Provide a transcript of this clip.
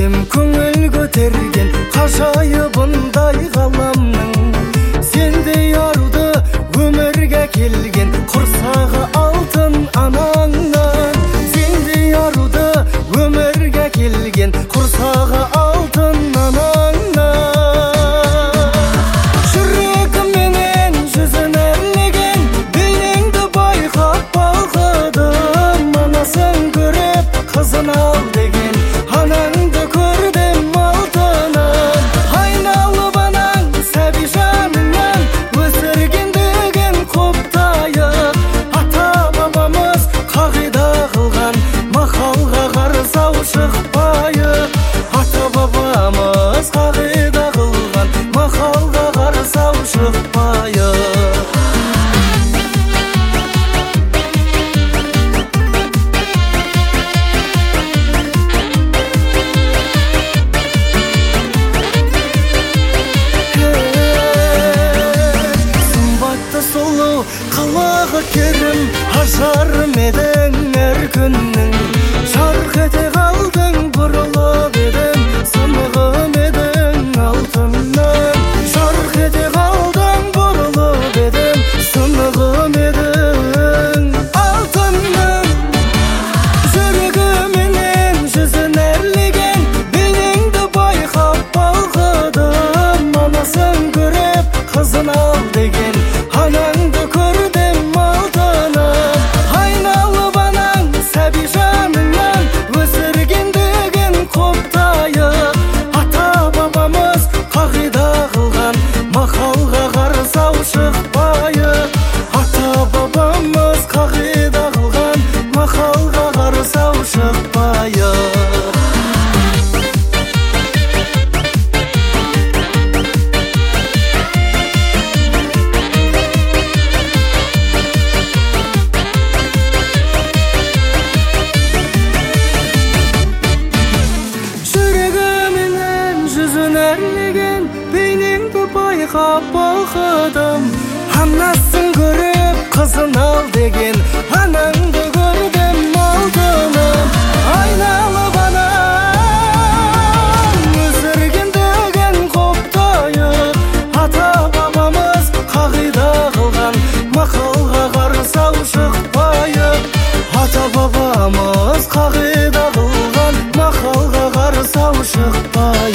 кем көңіл көтерген ғажайыбындай ғаламның, сендей аруды өмірге келген құрсағы алтын анаңнан, сендей аруды өмірге келген құрсағы алтын анаңнан. Жүрегімменен жүзін әрлеген бейнеңді байқап балқыдым, анасын көріп қызын ал деген анаңды көрдім алтынын. Айналып анаң сәби жаныңнан өсіргендігін құптайық, ата бабамыз қағида қылған мақалға қарсы шықпайық, ата бабамыз қағида қылған мақалға қарсы шықпайық. Сұлу қалағы керім ажарым едің әр күннің, жарқ ете қалдың бұрылып едім сынығым едің алтыннан, жарқ ете қалдың бұрылып едім сынығым едің алтыннан. Жүрегіменен жүзін әрлеген бейнеңді байқап балқыдым, анасын көріп қызын ал деген анаңды көрдім алтынын. Айналып анаң сәби жаныңнан өсіргендігін құптайық, ата бабамыз қағида қылған мақалға қарсы шықпайық, ата бабамыз қағида қылған мақалға қарсы шықпайық. Жүзін әрлеген бейнеңді байқап балқыдым, анасын көріп қызын ал деген анаңды көрдім алтыным. Айналып анаң өсіргендігін құптайық, ата бабамыз қағида қылған мақалға қарсы шықпайық, ата бабамыз қағида қылған мақалға қарсы шықпайық.